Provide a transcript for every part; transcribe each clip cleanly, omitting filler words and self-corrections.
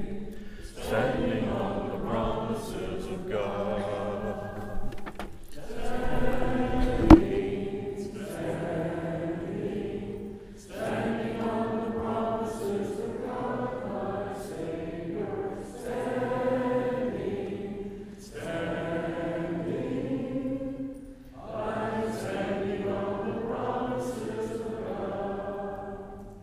standing on the promises of God. Standing on the promises of God, my Savior, standing. I'm standing on the promises of God.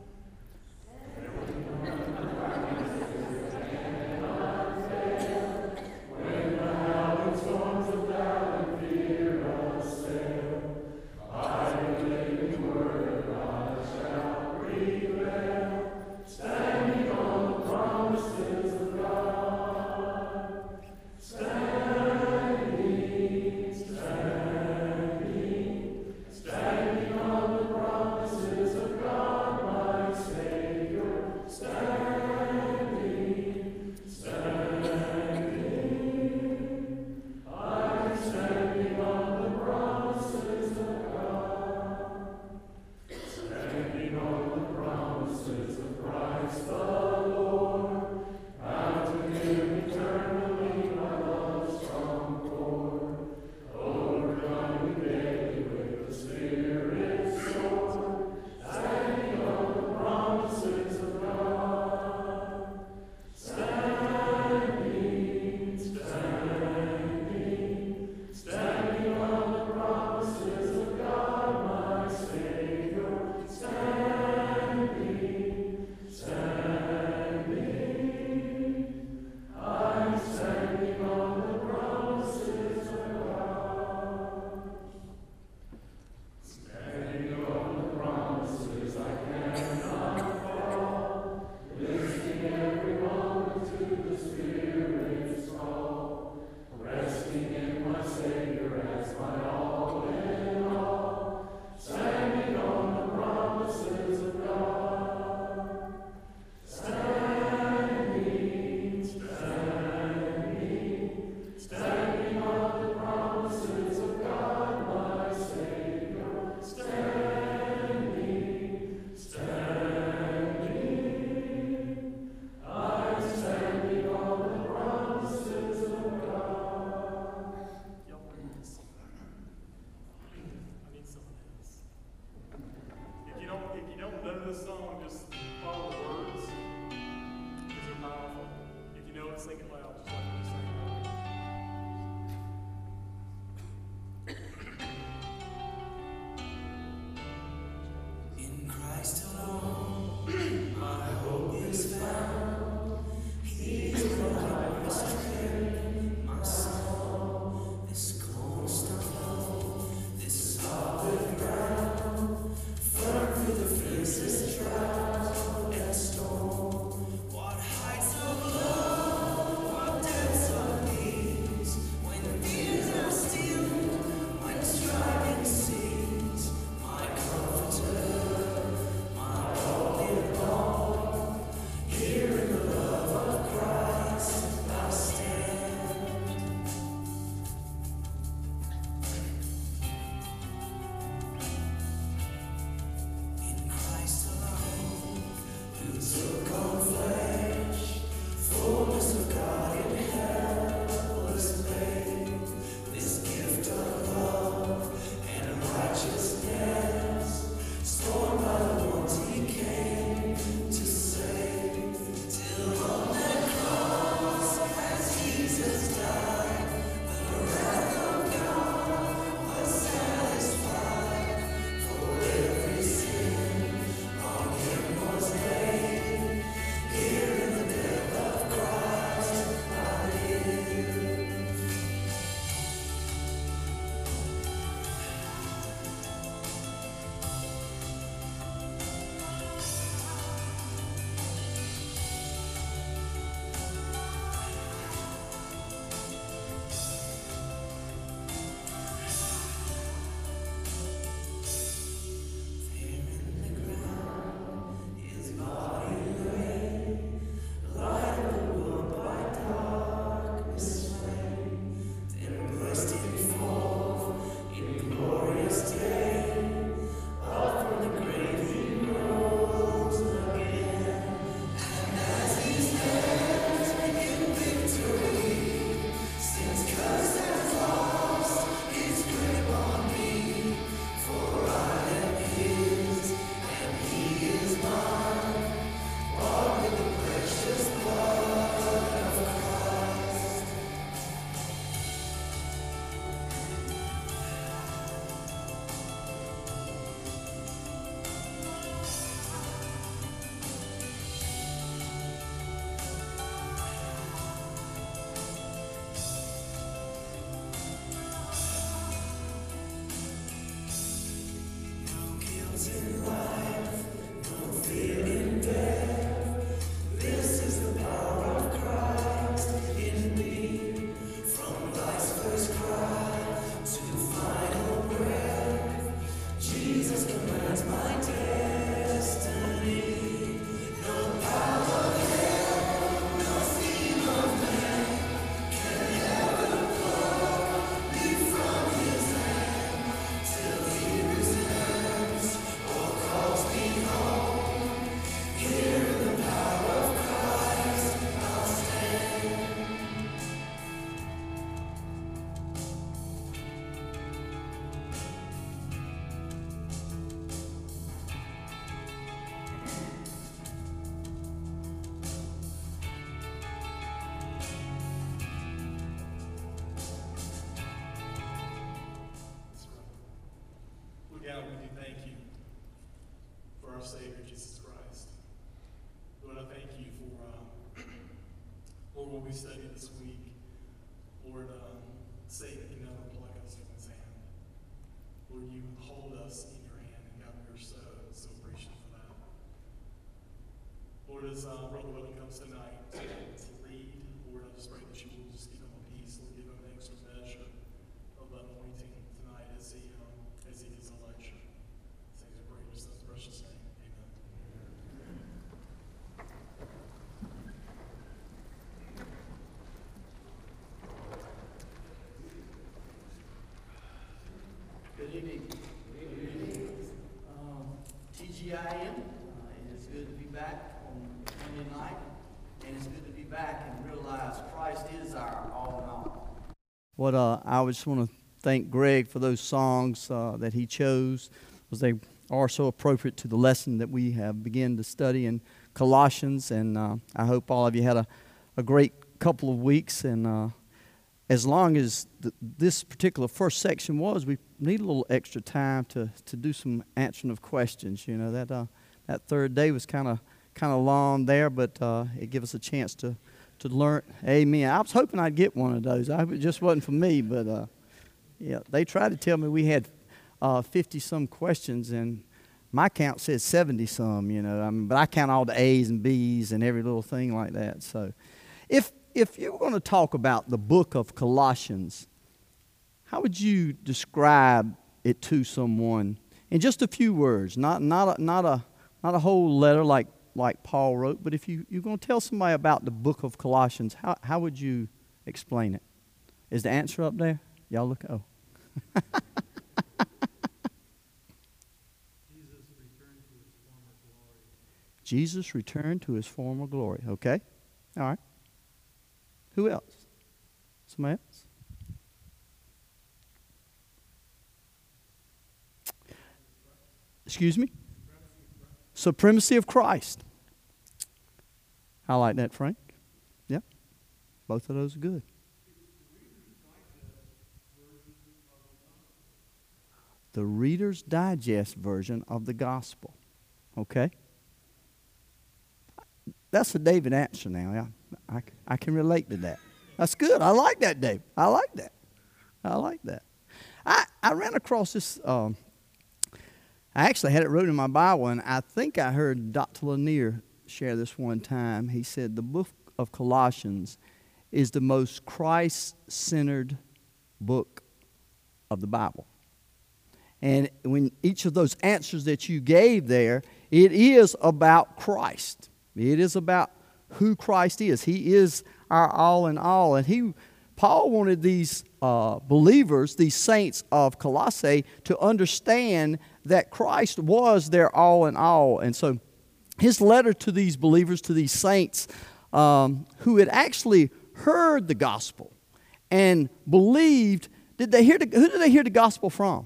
When the howling storms of doubt and fear assail, I believe in word God shall prevail. Standing on the promises of God. Standing on the promises of God, my Savior. Standing. I'm standing on the promises of God. Standing on the promises of Christ the Lord. Bound to Him eternally, my love's strong cord. Overcoming daily with the Spirit's sword. Standing on the promises of God. Standing on the promises of God, my Savior. Standing. I'm standing on the promises of God. Standing on the promises I cannot fall. Listening every moment to the Spirit's call. Resting in my Savior as my all in all. Standing on the promises of God. Standing on the promises of God, my Savior. Standing. I'm standing on the promises of God. Y'all learn this. I need someone else. If you don't know this song, just follow the words because they're powerful. If you know it, sing it loud, just like we just sang earlier. In Christ alone, my hope is found. He's my strength, my soul, this cornerstone, this solid ground, firm through the fiercest drought and storm. What heights of love, what depths study this week, Lord, Satan can never pluck us from his hand. Lord, you hold us in your hand, and God, we're so appreciative for that. Lord, as Brother Willie comes tonight to lead, Lord, I just pray that you will just give him a peace, Lord, give him an extra measure of anointing tonight as he gives a lecture. Say his greatest, that's precious name. Good evening. TGIM, it is good to be back on Monday night, and it's good to be back and realize Christ is our all in all. What I just want to thank Greg for those songs that he chose, because they are so appropriate to the lesson that we have begun to study in Colossians, and I hope all of you had a great couple of weeks, and as long as this particular first section was, we need a little extra time to do some answering of questions. You know, that third day was kind of long there, but it gave us a chance to learn. Amen. I was hoping I'd get one of those. It just wasn't for me, but yeah, they tried to tell me we had 50-some questions, and my count says 70-some. You know, but I count all the A's and B's and every little thing like that. So, if you were going to talk about the book of Colossians, how would you describe it to someone in just a few words? Not a whole letter like Paul wrote, but if you're going to tell somebody about the book of Colossians, how would you explain it? Is the answer up there? Y'all look. Oh. Jesus returned to his former glory. Okay. All right. Who else? Somebody else? Excuse me? Supremacy of Christ. I like that, Frank. Yeah. Both of those are good. The Reader's Digest version of the gospel. Okay. That's a David answer now. I can relate to that. That's good. I like that, Dave. I like that. I ran across this. I actually had it wrote in my Bible, and I think I heard Dr. Lanier share this one time. He said the book of Colossians is the most Christ-centered book of the Bible. And when each of those answers that you gave there, it is about Christ. It is about who Christ is. He is our all in all. And Paul wanted these believers, these saints of Colossae, to understand that Christ was their all in all. And so his letter to these believers, to these saints who had actually heard the gospel and believed, who did they hear the gospel from?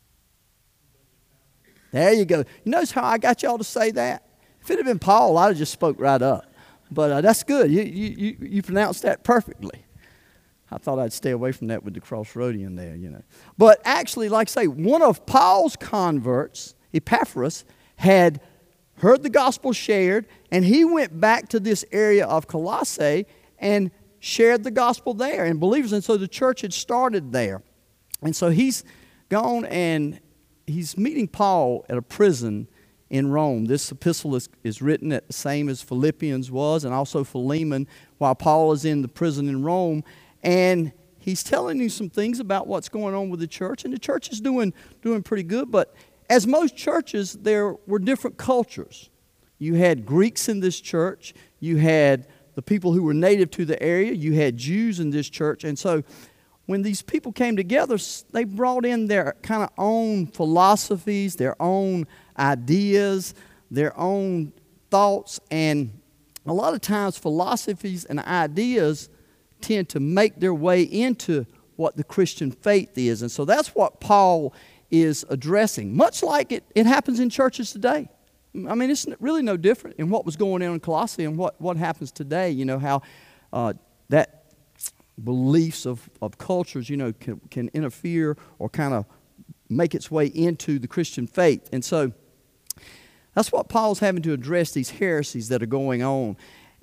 There you go. You notice how I got y'all to say that? If it had been Paul, I'd have just spoke right up. But that's good. You pronounced that perfectly. I thought I'd stay away from that with the Crossroadian there, you know. But actually, like I say, one of Paul's converts, Epaphras, had heard the gospel shared, and he went back to this area of Colossae and shared the gospel there and believers. And so the church had started there. And so he's gone and he's meeting Paul at a prison in Rome. This epistle is written at the same as Philippians was, and also Philemon, while Paul is in the prison in Rome. And he's telling you some things about what's going on with the church. And the church is doing pretty good. But as most churches, there were different cultures. You had Greeks in this church. You had the people who were native to the area. You had Jews in this church. And so when these people came together, they brought in their kind of own philosophies, their own ideas, their own thoughts. And a lot of times philosophies and ideas tend to make their way into what the Christian faith is. And so that's what Paul is addressing, much like it happens in churches today. I mean, it's really no different in what was going on in Colossae and what happens today. You know, how that beliefs of cultures, you know, can interfere or kind of make its way into the Christian faith. And so that's what Paul's having to address, these heresies that are going on. And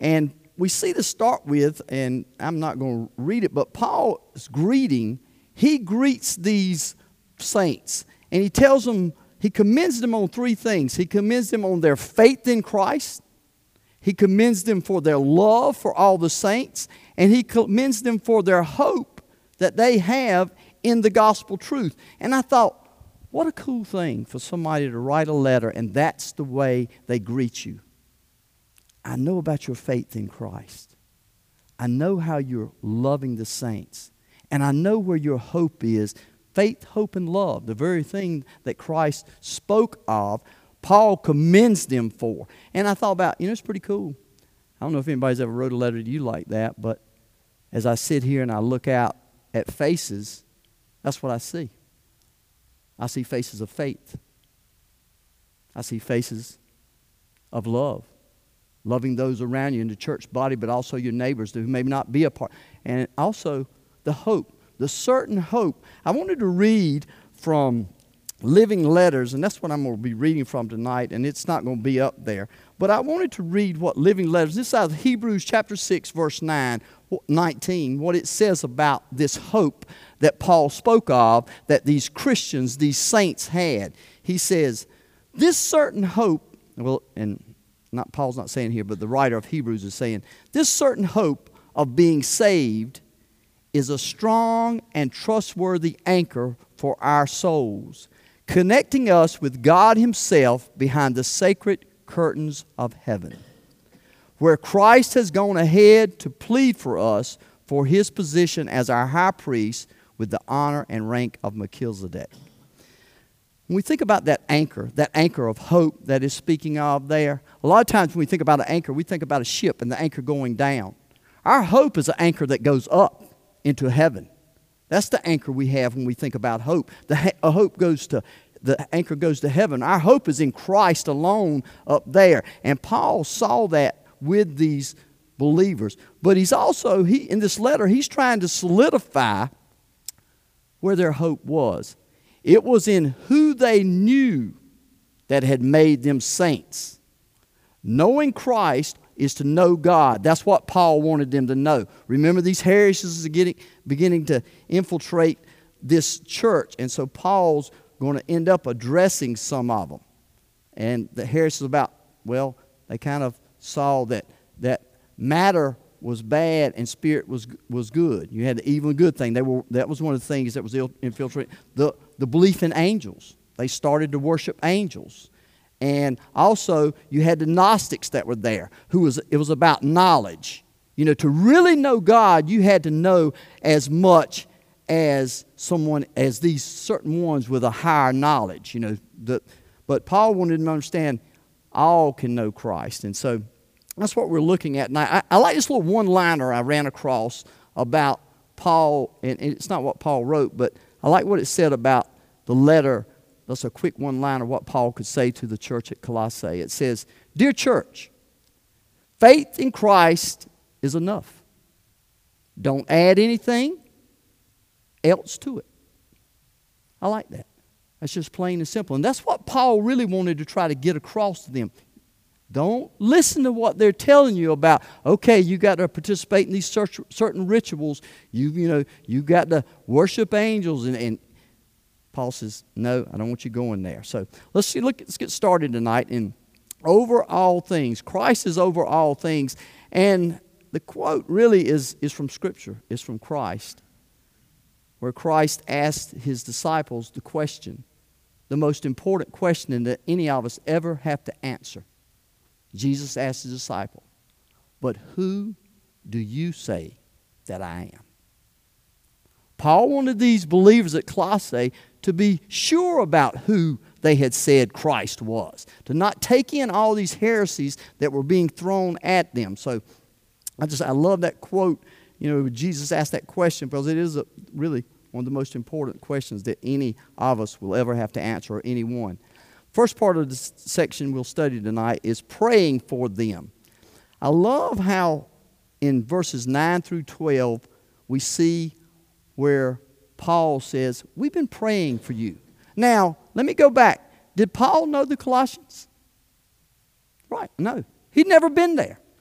we see to start with, and I'm not going to read it, but Paul's greeting, he greets these saints. And he tells them, he commends them on three things. He commends them on their faith in Christ. He commends them for their love for all the saints. And he commends them for their hope that they have in the gospel truth. And I thought, what a cool thing for somebody to write a letter and that's the way they greet you. I know about your faith in Christ. I know how you're loving the saints. And I know where your hope is. Faith, hope, and love, the very thing that Christ spoke of, Paul commends them for. And I thought about, it's pretty cool. I don't know if anybody's ever wrote a letter to you like that, but as I sit here and I look out at faces, that's what I see. I see faces of faith. I see faces of love. Loving those around you in the church body, but also your neighbors who may not be a part. And also the hope, the certain hope. I wanted to read from Living Letters, and that's what I'm going to be reading from tonight, and it's not going to be up there. But I wanted to read what Living Letters, this is out of Hebrews chapter 6, verse 19, what it says about this hope that Paul spoke of, that these Christians, these saints had. He says, this certain hope, well, and Paul's not saying here, but the writer of Hebrews is saying, this certain hope of being saved is a strong and trustworthy anchor for our souls, connecting us with God Himself behind the sacred curtains of heaven, where Christ has gone ahead to plead for us for His position as our high priest with the honor and rank of Melchizedek. When we think about that anchor of hope that is speaking of there, a lot of times when we think about an anchor, we think about a ship and the anchor going down. Our hope is an anchor that goes up into heaven. That's the anchor we have when we think about hope. The anchor goes to heaven. Our hope is in Christ alone up there. And Paul saw that with these believers. But he's also, in this letter, he's trying to solidify where their hope was. It was in who they knew that had made them saints. Knowing Christ is to know God. That's what Paul wanted them to know. Remember, these heresies are beginning to infiltrate this church. And so Paul's going to end up addressing some of them. And the heresies about, well, they kind of saw that matter was bad and spirit was good. You had the evil and good thing. That was one of the things that was infiltrating. The belief in angels. They started to worship angels. And also, you had the Gnostics that were there. It was about knowledge. To really know God, you had to know as much as these certain ones with a higher knowledge. But Paul wanted them to understand all can know Christ. And so that's what we're looking at. And I like this little one-liner I ran across about Paul. And it's not what Paul wrote, but I like what it said about the letter. That's a quick one-liner what Paul could say to the church at Colossae. It says, Dear church, faith in Christ is enough. Don't add anything else to it. I like that. That's just plain and simple. And that's what Paul really wanted to try to get across to them. Don't listen to what they're telling you about, okay, you got to participate in these certain rituals. You got to worship angels. And Paul says, no, I don't want you going there. So let's get started tonight. And over all things, Christ is over all things. And the quote really is from Scripture. It's from Christ, where Christ asked His disciples the question, the most important question that any of us ever have to answer. Jesus asked His disciple, but who do you say that I am? Paul wanted these believers at Colossae to be sure about who they had said Christ was, to not take in all these heresies that were being thrown at them. So I love that quote, Jesus asked that question because it is really one of the most important questions that any of us will ever have to answer, or anyone. First part of this section we'll study tonight is praying for them. I love how in verses 9 through 12 we see where Paul says, we've been praying for you. Now, let me go back. Did Paul know the Colossians? Right, no. He'd never been there.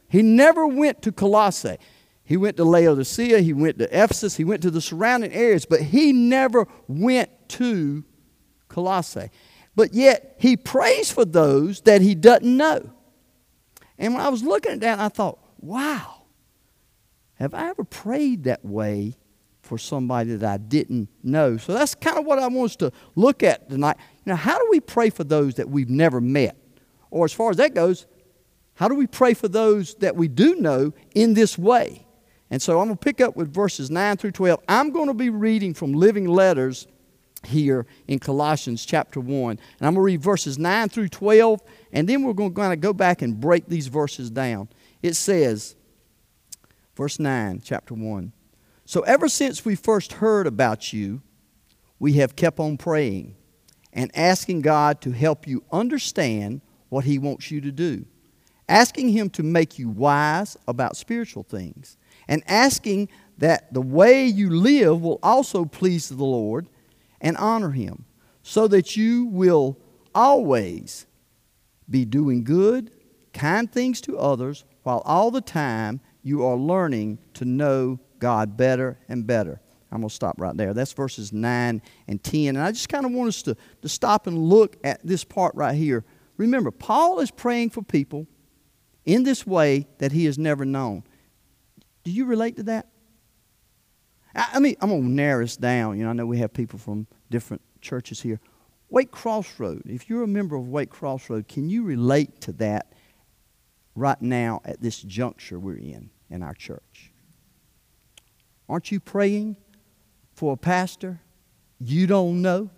He never went to Colossae. He went to Laodicea, he went to Ephesus, he went to the surrounding areas, but he never went to Colossae. But yet, he prays for those that he doesn't know. And when I was looking at that, I thought, wow, have I ever prayed that way for somebody that I didn't know? So that's kind of what I want us to look at tonight. You know, how do we pray for those that we've never met? Or as far as that goes, how do we pray for those that we do know in this way? And so I'm going to pick up with verses 9 through 12. I'm going to be reading from Living Letters here in Colossians chapter 1. And I'm going to read verses 9 through 12, and then we're going to kind of go back and break these verses down. It says, verse 9, chapter 1, "So ever since we first heard about you, we have kept on praying and asking God to help you understand what He wants you to do, asking Him to make you wise about spiritual things, and asking that the way you live will also please the Lord and honor Him, so that you will always be doing good, kind things to others, while all the time you are learning to know God better and better." I'm going to stop right there. That's verses 9 and 10. And I just kind of want us to stop and look at this part right here. Remember, Paul is praying for people in this way that he has never known. Do you relate to that? I mean, I'm going to narrow this down. You know, I know we have people from different churches here. Wake Crossroad, if you're a member of Wake Crossroad, can you relate to that right now at this juncture we're in our church? Aren't you praying for a pastor you don't know?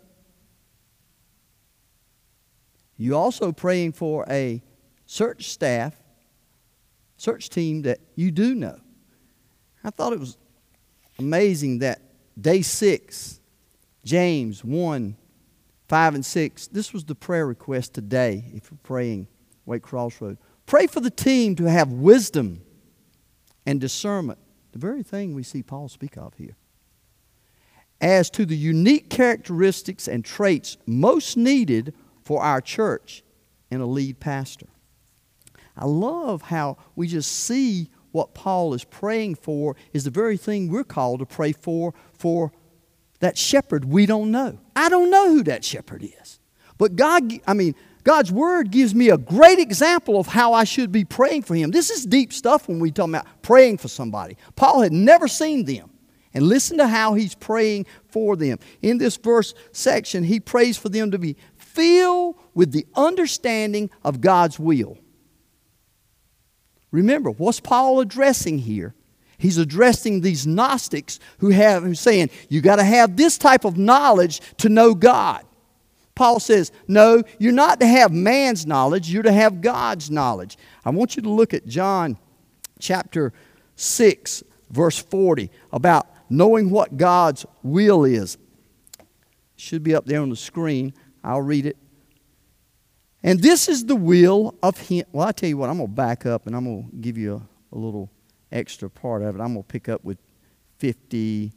You're also praying for a search staff, search team that you do know. I thought it was amazing that day 6, James 1, 5 and 6, this was the prayer request today if you're praying Wake Crossroad. Pray for the team to have wisdom and discernment, the very thing we see Paul speak of here, as to the unique characteristics and traits most needed for our church and a lead pastor. I love how we just see what Paul is praying for is the very thing we're called to pray for that shepherd we don't know. I don't know who that shepherd is. But God's Word gives me a great example of how I should be praying for him. This is deep stuff when we talk about praying for somebody. Paul had never seen them. And listen to how he's praying for them. In this verse section, he prays for them to be filled with the understanding of God's will. Remember, what's Paul addressing here? He's addressing these Gnostics who's saying, you got to have this type of knowledge to know God. Paul says, no, you're not to have man's knowledge, you're to have God's knowledge. I want you to look at John chapter 6, verse 40, about knowing what God's will is. It should be up there on the screen. I'll read it. "And this is the will of Him." Well, I tell you what, I'm going to back up and I'm going to give you a little extra part of it. I'm going to pick up with 58.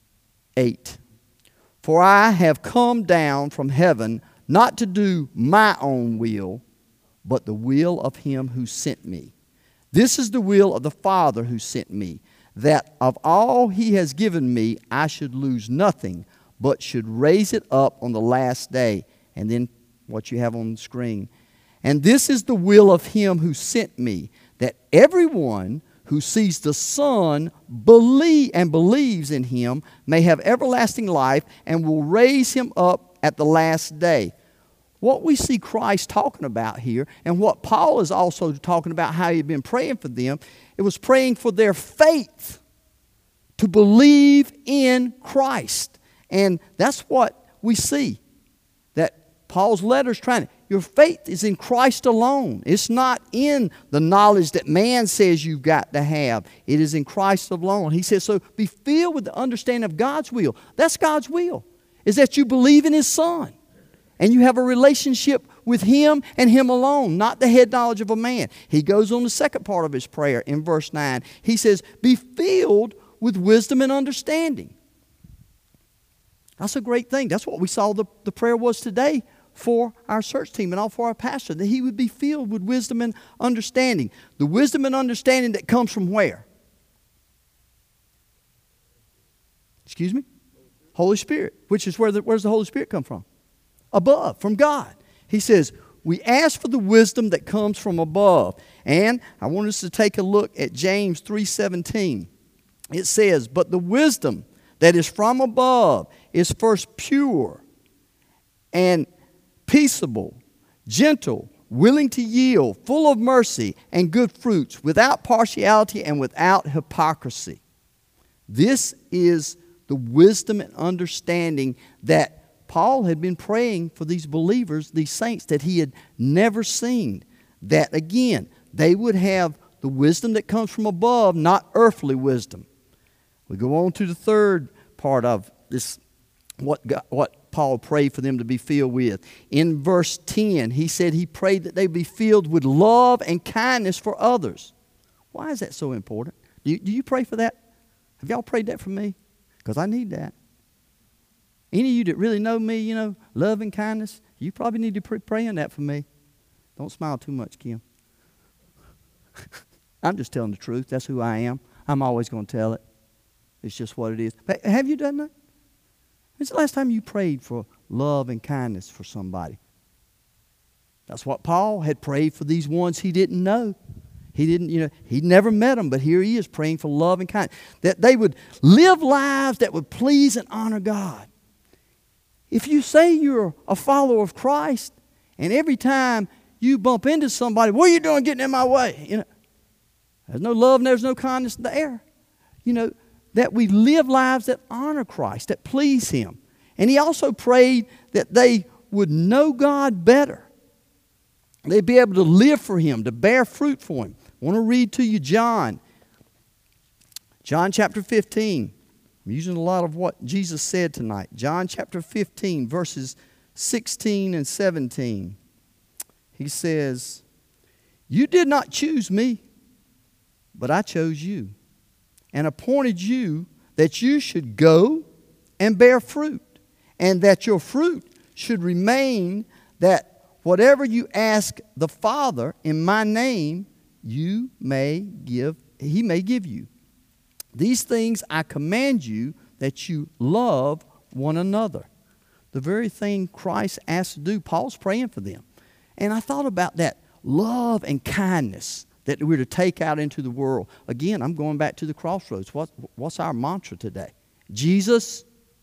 "For I have come down from heaven not to do my own will, but the will of Him who sent me. This is the will of the Father who sent me, that of all He has given me I should lose nothing, but should raise it up on the last day." And then what you have on the screen. "And this is the will of Him who sent me, that everyone who sees the Son believes in Him may have everlasting life, and will raise Him up at the last day." What we see Christ talking about here, and what Paul is also talking about how he'd been praying for them, it was praying for their faith to believe in Christ. And that's what we see. That Paul's letter is trying to, your faith is in Christ alone. It's not in the knowledge that man says you've got to have. It is in Christ alone. He says, so be filled with the understanding of God's will. That's God's will, is that you believe in His Son. And you have a relationship with Him and Him alone, not the head knowledge of a man. He goes on the second part of his prayer in verse 9. He says, be filled with wisdom and understanding. That's a great thing. That's what we saw the prayer was today for our search team and all for our pastor, that he would be filled with wisdom and understanding. The wisdom and understanding that comes from where? Excuse me? Holy Spirit. Which is where does the Holy Spirit come from? Above, from God. He says, we ask for the wisdom that comes from above. And I want us to take a look at James 3:17. It says, but the wisdom that is from above is first pure and peaceable, gentle, willing to yield, full of mercy and good fruits, without partiality and without hypocrisy. This is the wisdom and understanding that Paul had been praying for these believers, these saints that he had never seen. That again, they would have the wisdom that comes from above, not earthly wisdom. We go on to the third part of this, what Paul prayed for them to be filled with. In verse 10, he said he prayed that they be filled with love and kindness for others. Why is that so important? Do you pray for that? Have y'all prayed that for me? Because I need that. Any of you that really know me, you know, love and kindness, you probably need to be praying that for me. Don't smile too much, Kim. I'm just telling the truth. That's who I am. I'm always going to tell it. It's just what it is. But have you done that? When's the last time you prayed for love and kindness for somebody? That's what Paul had prayed for these ones he didn't know. He didn't, he'd never met them, but here he is praying for love and kindness. That they would live lives that would please and honor God. If you say you're a follower of Christ, and every time you bump into somebody, what are you doing getting in my way? There's no love and there's no kindness there. That we live lives that honor Christ, that please Him. And he also prayed that they would know God better. They'd be able to live for Him, to bear fruit for Him. I want to read to you John chapter 15. I'm using a lot of what Jesus said tonight. John chapter 15, verses 16 and 17. He says, you did not choose me, but I chose you and appointed you that you should go and bear fruit, and that your fruit should remain, that whatever you ask the Father in my name, He may give you. These things I command you, that you love one another. The very thing Christ asked to do, Paul's praying for them. And I thought about that love and kindness that we're to take out into the world. Again, I'm going back to the crossroads. What's our mantra today? Jesus.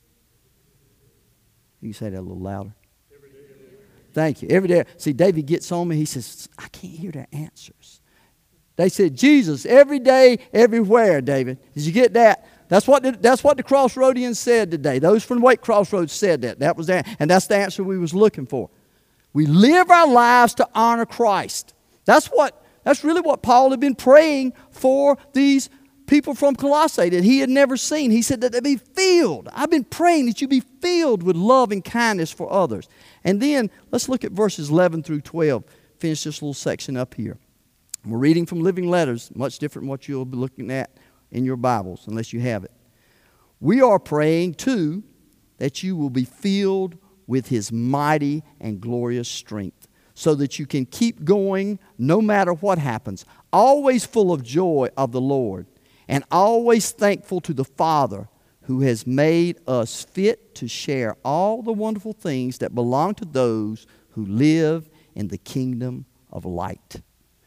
You can say that a little louder. Every day. Thank you. Every day. See, David gets on me. He says, I can't hear their answers. They said, Jesus, every day, everywhere, David. Did you get that? That's what the Crossroadians said today. Those from Wake Crossroads said that. That was that, and that's the answer we was looking for. We live our lives to honor Christ. That's really what Paul had been praying for these people from Colossae that he had never seen. He said that they be filled. I've been praying that you be filled with love and kindness for others. And then let's look at verses 11 through 12. Finish this little section up here. We're reading from Living Letters, much different from what you'll be looking at in your Bibles, unless you have it. We are praying, too, that you will be filled with His mighty and glorious strength, so that you can keep going no matter what happens, always full of joy of the Lord, and always thankful to the Father who has made us fit to share all the wonderful things that belong to those who live in the kingdom of light.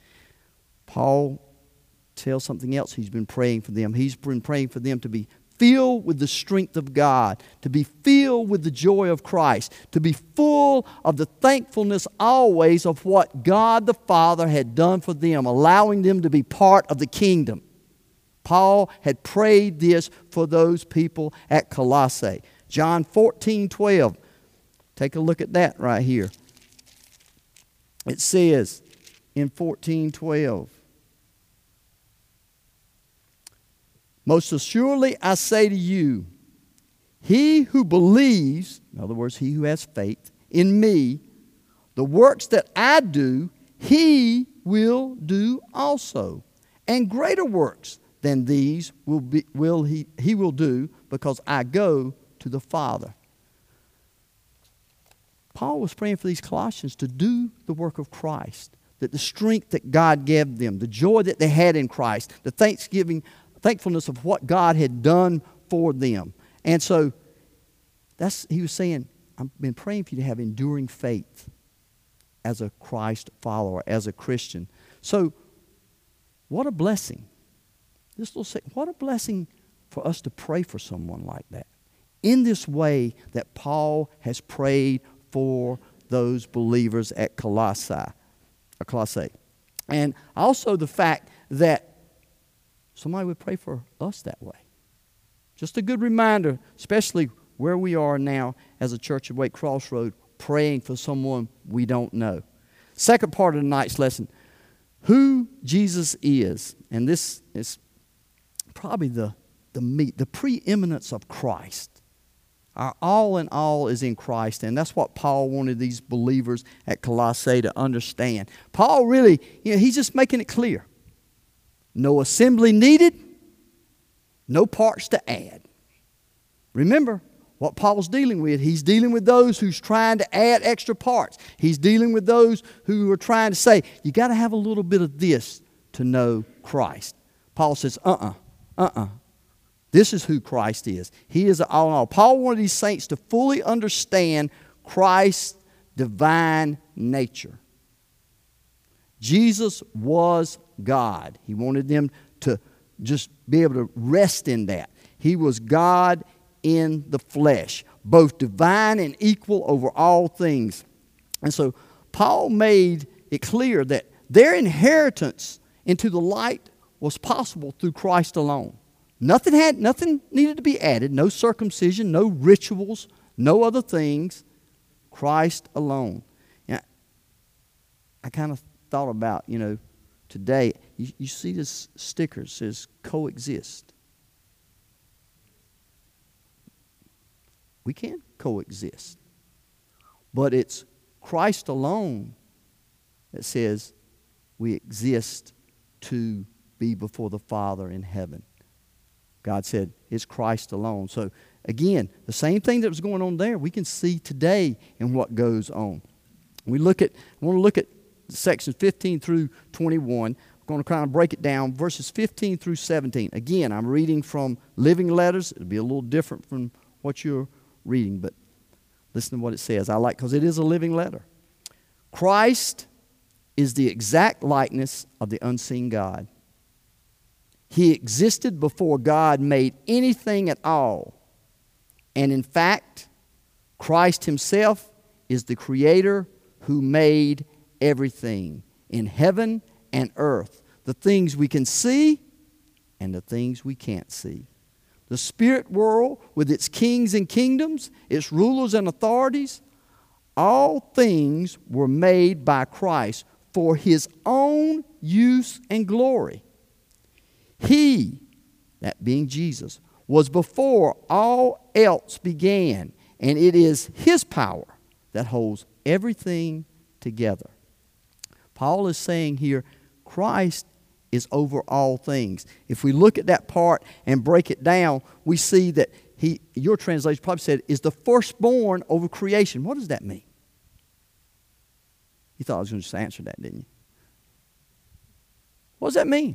Paul tells something else he's been praying for them. He's been praying for them to be filled with the strength of God, to be filled with the joy of Christ, to be full of the thankfulness always of what God the Father had done for them, allowing them to be part of the kingdom. Paul had prayed this for those people at Colossae. John 14:12. Take a look at that right here. It says in 14:12, most assuredly I say to you, he who believes, in other words, he who has faith in me, the works that I do, he will do also. And greater works than these he will do, because I go to the Father. Paul was praying for these Colossians to do the work of Christ, that the strength that God gave them, the joy that they had in Christ, the thankfulness of what God had done for them. And so he was saying, I've been praying for you to have enduring faith as a Christ follower, as a Christian. So what a blessing. What a blessing for us to pray for someone like that, in this way that Paul has prayed for those believers at Colossae. And also the fact that somebody would pray for us that way. Just a good reminder, especially where we are now as a church at Wake Crossroad, praying for someone we don't know. Second part of tonight's lesson, who Jesus is. And this is probably the preeminence of Christ. Our all in all is in Christ, and that's what Paul wanted these believers at Colossae to understand. Paul really, he's just making it clear. No assembly needed, no parts to add. Remember what Paul's dealing with. He's dealing with those who's trying to add extra parts. He's dealing with those who are trying to say, you got to have a little bit of this to know Christ. Paul says, This is who Christ is. He is all in all. Paul wanted these saints to fully understand Christ's divine nature. Jesus was God. He wanted them to just be able to rest in that. He was God in the flesh, both divine and equal over all things. And so Paul made it clear that their inheritance into the light was possible through Christ alone. Nothing needed to be added, no circumcision, no rituals, no other things. Christ alone. Now, I kind of thought about, today, you see this sticker that says coexist. We can coexist. But it's Christ alone that says we exist to be before the Father in heaven. God said it's Christ alone. So again, the same thing that was going on there, we can see today in what goes on. I want to look at sections 15 through 21. I'm going to kind of break it down, verses 15 through 17. Again, I'm reading from Living Letters. It'll be a little different from what you're reading, but listen to what it says. Because it is a living letter. Christ is the exact likeness of the unseen God. He existed before God made anything at all. And in fact, Christ himself is the creator who made everything in heaven and earth, the things we can see and the things we can't see. The spirit world with its kings and kingdoms, its rulers and authorities, all things were made by Christ for his own use and glory. He, that being Jesus, was before all else began, and it is his power that holds everything together. Paul is saying here, Christ is over all things. If we look at that part and break it down, we see that your translation probably said, is the firstborn over creation. What does that mean? You thought I was going to just answer that, didn't you? What does that mean?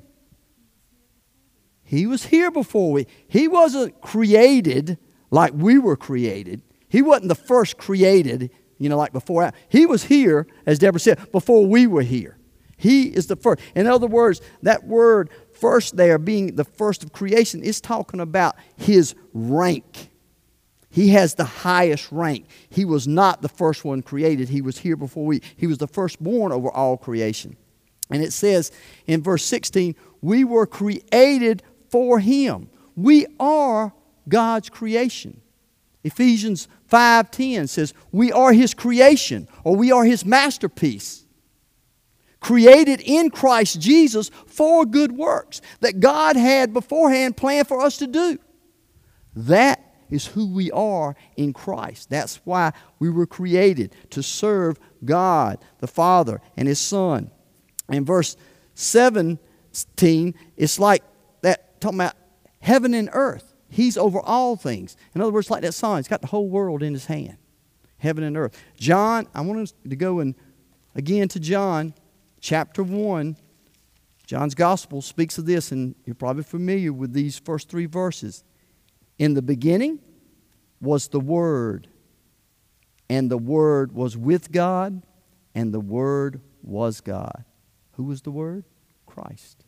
He was here before he wasn't created like we were created. He wasn't the first created, like before. He was here, as Deborah said, before we were here. He is the first. In other words, that word first there, being the first of creation, is talking about his rank. He has the highest rank. He was not the first one created. He was here before he was the firstborn over all creation. And it says in verse 16, we were created for him. We are God's creation. Ephesians 5:10 says, we are his creation, or we are his masterpiece. Created in Christ Jesus for good works that God had beforehand planned for us to do. That is who we are in Christ. That's why we were created, to serve God, the Father, and his Son. In verse 17, it's like that, talking about heaven and earth. He's over all things. In other words, like that song, he's got the whole world in his hand. heaven and earth. John, I want us to go again to John chapter 1. John's gospel speaks of this, and you're probably familiar with these first 3 verses. In the beginning was the Word, and the Word was with God, and the Word was God. Who was the Word? Christ.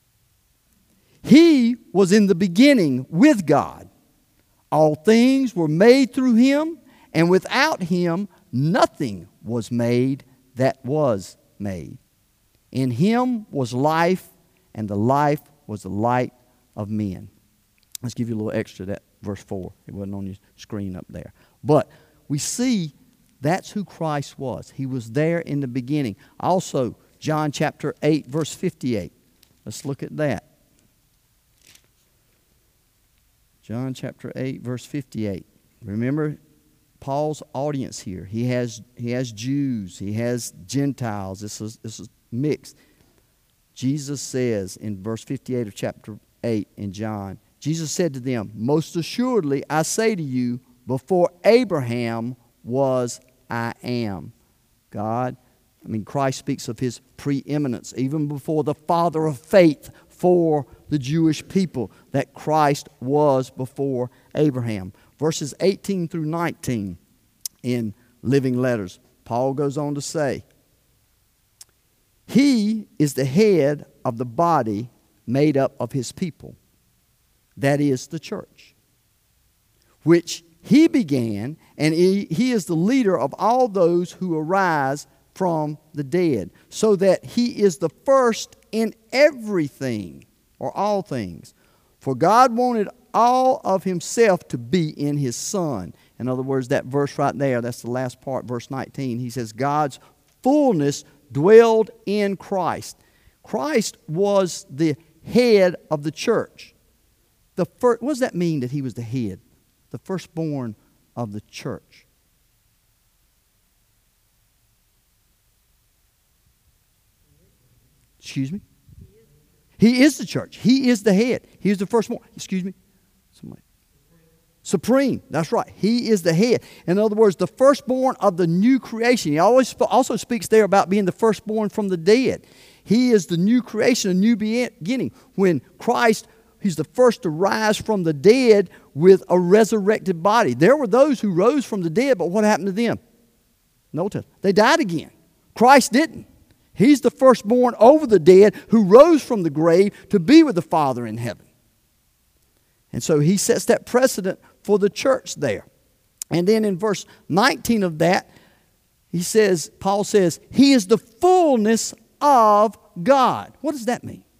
He was in the beginning with God. All things were made through Him, and without Him nothing was made that was made. In Him was life, and the life was the light of men. Let's give you a little extra, that verse 4. It wasn't on your screen up there. But we see that's who Christ was. He was there in the beginning. Also, John chapter 8, verse 58. Let's look at that. John chapter 8, verse 58. Remember Paul's audience here. He has Jews. He has Gentiles. This is mixed. Jesus says in verse 58 of chapter 8 in John, Jesus said to them, most assuredly I say to you, before Abraham was, I am. Christ speaks of His preeminence, even before the father of faith for the Jewish people, that Christ was before Abraham. Verses 18 through 19 in Living Letters, Paul goes on to say, He is the head of the body made up of His people, that is the church, which He began, and He is the leader of all those who arise from the dead, so that He is the first in everything, or all things. For God wanted all of Himself to be in His Son. In other words, that verse right there, that's the last part, verse 19. He says, God's fullness dwelled in Christ. Christ was the head of the church. What does that mean that He was the head? The firstborn of the church. Excuse me? He is the church. He is the head. He is the firstborn. Excuse me? Somebody. Supreme. That's right. He is the head. In other words, the firstborn of the new creation. He also speaks there about being the firstborn from the dead. He is the new creation, a new beginning. When Christ, He's the first to rise from the dead with a resurrected body. There were those who rose from the dead, but what happened to them? Notice, they died again. Christ didn't. He's the firstborn over the dead who rose from the grave to be with the Father in heaven. And so He sets that precedent for the church there. And then in verse 19 of that, Paul says, He is the fullness of God. What does that mean?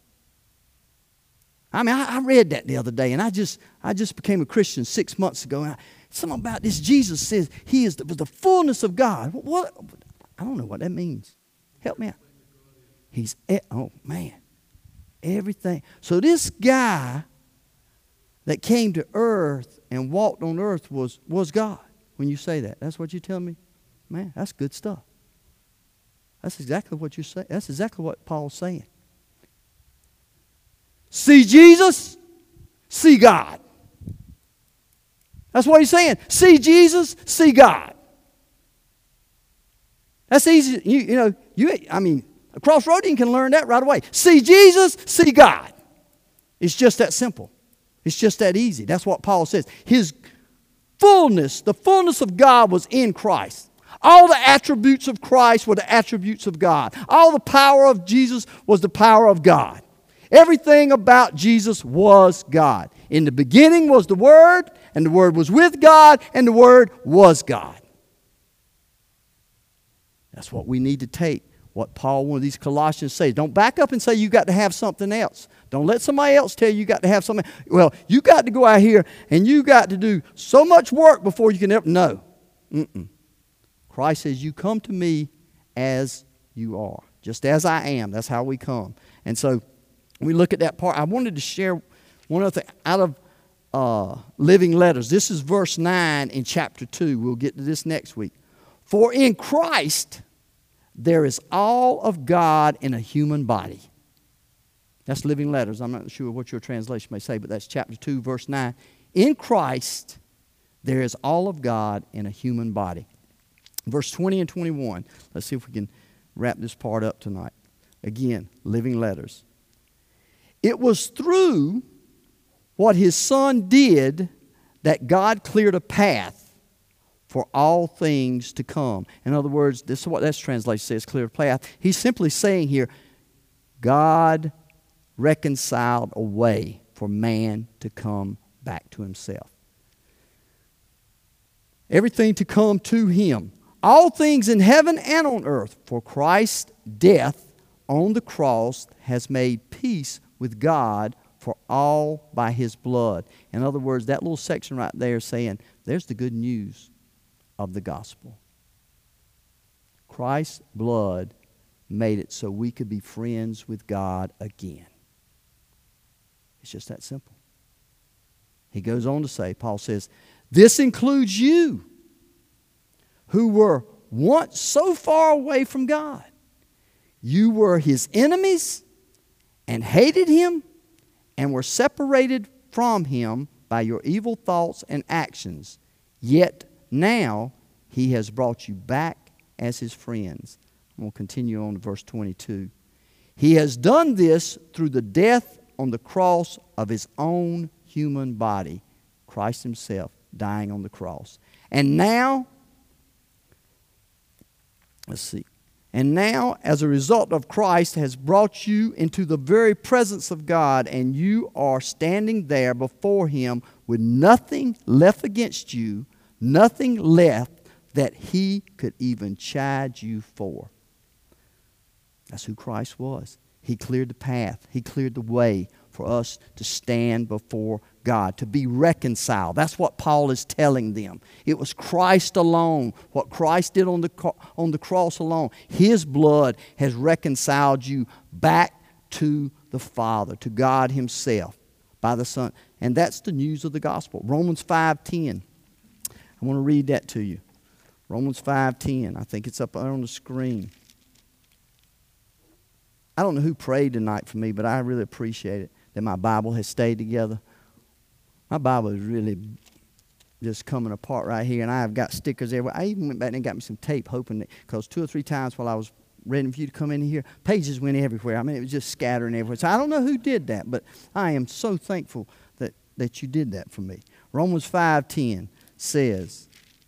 I read that the other day, and I just became a Christian 6 months ago. And something about this, Jesus says He is the fullness of God. What? I don't know what that means. Help me out. Everything. So this guy that came to earth and walked on earth was God. When you say that, that's what you tell me? Man, that's good stuff. That's exactly what you're saying. That's exactly what Paul's saying. See Jesus, see God. That's what he's saying. See Jesus, see God. That's easy. A Crossroadian can learn that right away. See Jesus, see God. It's just that simple. It's just that easy. That's what Paul says. His fullness, the fullness of God was in Christ. All the attributes of Christ were the attributes of God. All the power of Jesus was the power of God. Everything about Jesus was God. In the beginning was the Word, and the Word was with God, and the Word was God. That's what we need to take. What Paul, one of these Colossians says. Don't back up and say you got to have something else. Don't let somebody else tell you got to have something. Well, you got to go out here and you got to do so much work before you can ever. No. Christ says, you come to me as you are. Just as I am. That's how we come. And so we look at that part. I wanted to share one other thing out of Living Letters. This is verse 9 in chapter 2. We'll get to this next week. For in Christ there is all of God in a human body. That's Living Letters. I'm not sure what your translation may say, but that's chapter 2, verse 9. In Christ, there is all of God in a human body. Verse 20 and 21. Let's see if we can wrap this part up tonight. Again, living letters. It was through what his Son did that God cleared a path for all things to come. In other words, this is what that translation says, clear a path. He's simply saying here, God reconciled a way for man to come back to himself. Everything to come to him. All things in heaven and on earth. For Christ's death on the cross has made peace with God for all by his blood. In other words, that little section right there is saying, there's the good news of the gospel. Christ's blood made it so we could be friends with God again. It's just that simple. He goes on to say, Paul says, this includes you who were once so far away from God. You were his enemies and hated him and were separated from him by your evil thoughts and actions. Yet now he has brought you back as his friends. And we'll continue on to verse 22. He has done this through the death on the cross of his own human body, Christ himself dying on the cross. And now, let's see. And now, as a result of Christ, has brought you into the very presence of God, and you are standing there before him with nothing left against you, nothing left that he could even chide you for. That's who Christ was. He cleared the path. He cleared the way for us to stand before God, to be reconciled. That's what Paul is telling them. It was Christ alone, what Christ did on the cross alone. His blood has reconciled you back to the Father, to God himself, by the Son. And that's the news of the gospel. Romans 5:10. I want to read that to you. Romans 5:10. I think it's up there on the screen. I don't know who prayed tonight for me, but I really appreciate it that my Bible has stayed together. My Bible is really just coming apart right here, and I have got stickers everywhere. I even went back and got me some tape, hoping that, because 2 or 3 times while I was ready for you to come in here, pages went everywhere. I mean, it was just scattering everywhere. So I don't know who did that, but I am so thankful that you did that for me. Romans 5:10 says,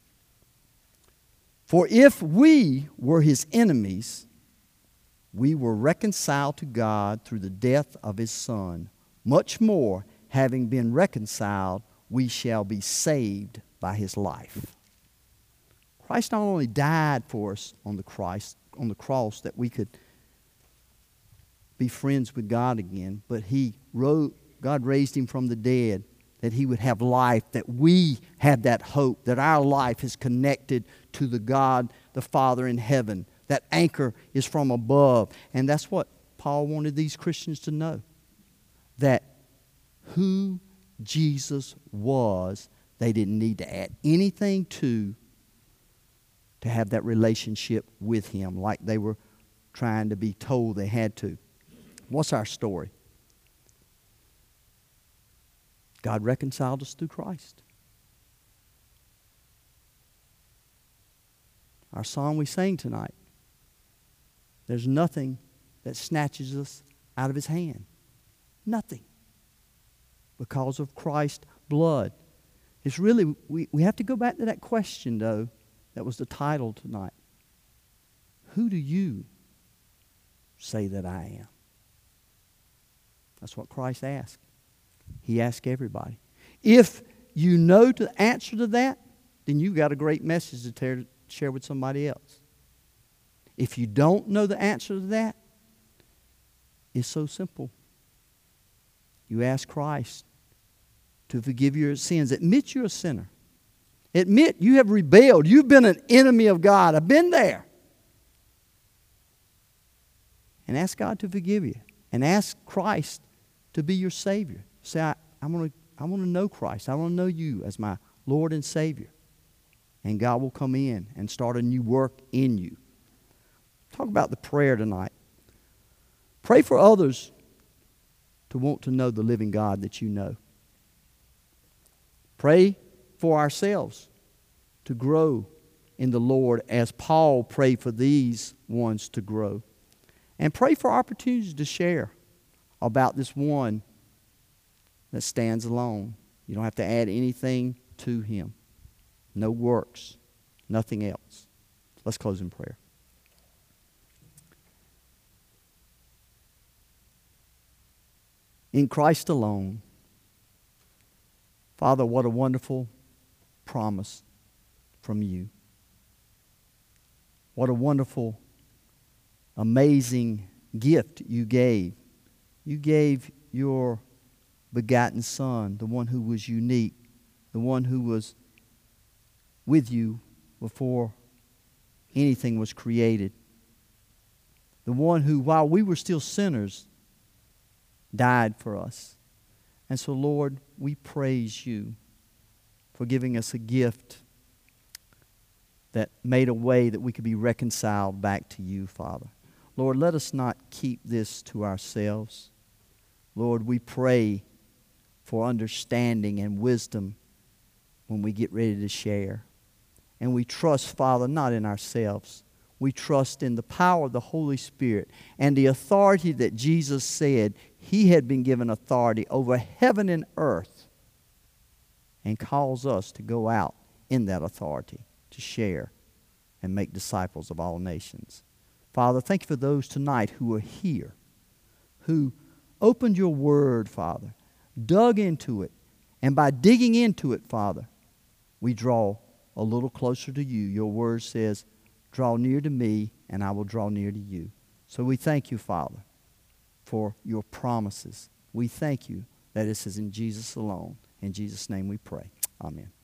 for if we were his enemies, we were reconciled to God through the death of his Son. Much more, having been reconciled, we shall be saved by his life. Christ not only died for us on the cross that we could be friends with God again, but God raised him from the dead, that he would have life, that we have that hope, that our life is connected to the God, the Father in heaven. That anchor is from above. And that's what Paul wanted these Christians to know. That who Jesus was, they didn't need to add anything to have that relationship with him like they were trying to be told they had to. What's our story? God reconciled us through Christ. Our song we sang tonight, there's nothing that snatches us out of his hand. Nothing. Because of Christ's blood. It's really, we have to go back to that question, though, that was the title tonight. Who do you say that I am? That's what Christ asked. He asked everybody. If you know the answer to that, then you've got a great message to share with somebody else. If you don't know the answer to that, it's so simple. You ask Christ to forgive your sins. Admit you're a sinner. Admit you have rebelled. You've been an enemy of God. I've been there. And ask God to forgive you. And ask Christ to be your Savior. Say, I want to know Christ. I want to know you as my Lord and Savior. And God will come in and start a new work in you. Talk about the prayer tonight. Pray for others to want to know the living God that you know. Pray for ourselves to grow in the Lord as Paul prayed for these ones to grow. And pray for opportunities to share about this one that stands alone. You don't have to add anything to him. No works, nothing else. Let's close in prayer. In Christ alone, Father, what a wonderful promise from you. What a wonderful, amazing gift you gave. You gave your begotten Son, the one who was unique, the one who was with you before anything was created, the one who, while we were still sinners, died for us. And so, Lord, we praise you for giving us a gift that made a way that we could be reconciled back to you, Father. Lord, let us not keep this to ourselves. Lord, we pray for understanding and wisdom when we get ready to share. And we trust, Father, not in ourselves. We trust in the power of the Holy Spirit and the authority that Jesus said he had been given authority over heaven and earth, and calls us to go out in that authority to share and make disciples of all nations. Father, thank you for those tonight who are here, who opened your word, Father, dug into it, and by digging into it, Father, we draw a little closer to you. Your word says, draw near to me, and I will draw near to you. So we thank you, Father, for your promises. We thank you that this is in Jesus alone. In Jesus' name we pray. Amen.